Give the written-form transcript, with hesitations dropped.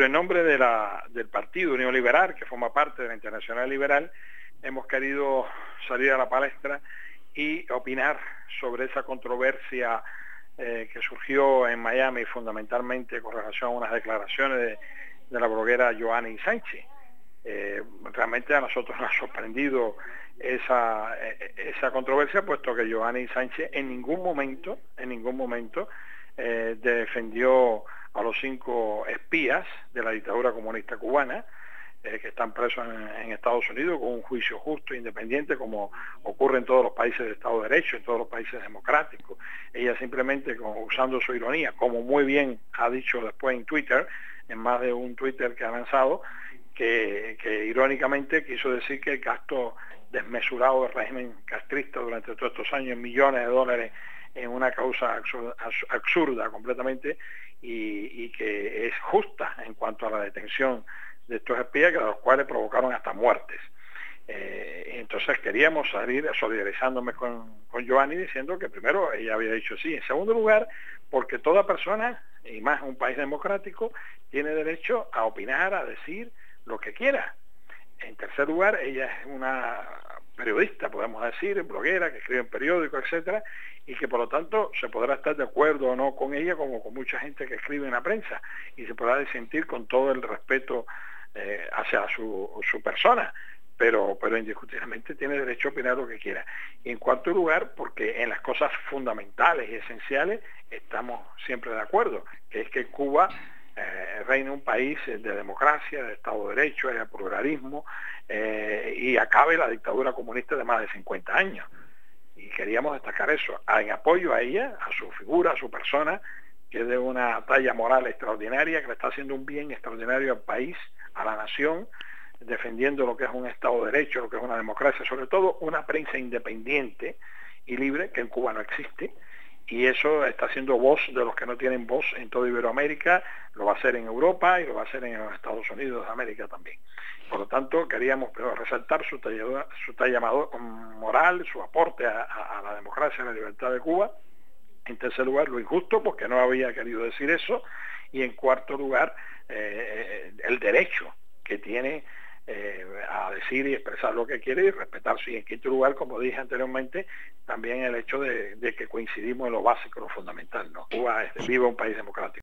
pero en nombre del Partido Unión Liberal, que forma parte de la Internacional Liberal, hemos querido salir a la palestra y opinar sobre esa controversia que surgió en Miami, fundamentalmente con relación a unas declaraciones de la bloguera Yohanna Sánchez. Realmente a nosotros nos ha sorprendido esa controversia, puesto que Yohanna Sánchez en ningún momento defendió a los 5 espías de la dictadura comunista cubana, que están presos en Estados Unidos con un juicio justo e independiente, como ocurre en todos los países de Estado de Derecho, en todos los países democráticos. Ella simplemente, usando su ironía, como muy bien ha dicho después en Twitter, en más de un Twitter que ha lanzado, que irónicamente quiso decir que el gasto desmesurado del régimen castrista durante todos estos años, millones de dólares en una causa absurda completamente, y que es justa en cuanto a la detención de estos espías, que a los cuales provocaron hasta muertes. Entonces queríamos salir solidarizándome con Yohanna, diciendo que primero ella había dicho sí. En segundo lugar, porque toda persona, y más un país democrático, tiene derecho a opinar, a decir lo que quiera. En tercer lugar, ella es una periodista, podemos decir, bloguera, que escribe en periódicos, etcétera, y que por lo tanto se podrá estar de acuerdo o no con ella, como con mucha gente que escribe en la prensa, y se podrá disentir con todo el respeto hacia su persona, pero indiscutiblemente tiene derecho a opinar lo que quiera. Y en cuarto lugar, porque en las cosas fundamentales y esenciales estamos siempre de acuerdo, que es que Cuba reina un país de democracia, de Estado de Derecho, de pluralismo, y acabe la dictadura comunista de más de 50 años. Y queríamos destacar eso, en apoyo a ella, a su figura, a su persona, que es de una talla moral extraordinaria, que le está haciendo un bien extraordinario al país, a la nación, defendiendo lo que es un Estado de Derecho, lo que es una democracia, sobre todo una prensa independiente y libre, que en Cuba no existe, y eso está haciendo voz de los que no tienen voz en toda Iberoamérica, lo va a hacer en Europa y lo va a hacer en los Estados Unidos de América también. Por lo tanto, queríamos resaltar su talla moral, su aporte a la democracia y a la libertad de Cuba. En tercer lugar, lo injusto, porque no había querido decir eso. Y en cuarto lugar, el derecho que tiene a decir y expresar lo que quiere y respetarse. Y en quinto lugar, como dije anteriormente, también el hecho de que coincidimos en lo básico, lo fundamental, ¿no? Cuba vive un país democrático.